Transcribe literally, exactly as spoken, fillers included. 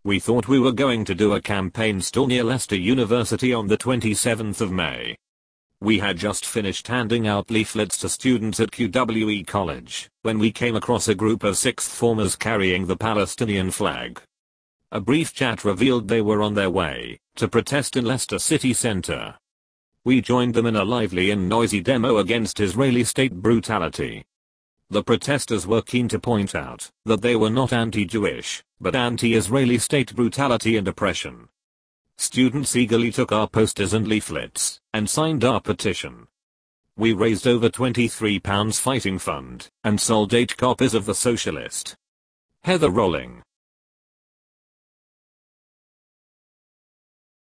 We thought we were going to do a campaign stall near Leicester University on the twenty-seventh of May. We had just finished handing out leaflets to students at Q W E College when we came across a group of sixth formers carrying the Palestinian flag. A brief chat revealed they were on their way to protest in Leicester city centre. We joined them in a lively and noisy demo against Israeli state brutality. The protesters were keen to point out that they were not anti-Jewish, but anti-Israeli state brutality and oppression. Students eagerly took our posters and leaflets and signed our petition. We raised over twenty-three pounds Fighting Fund and sold eight copies of The Socialist. Heather Rolling,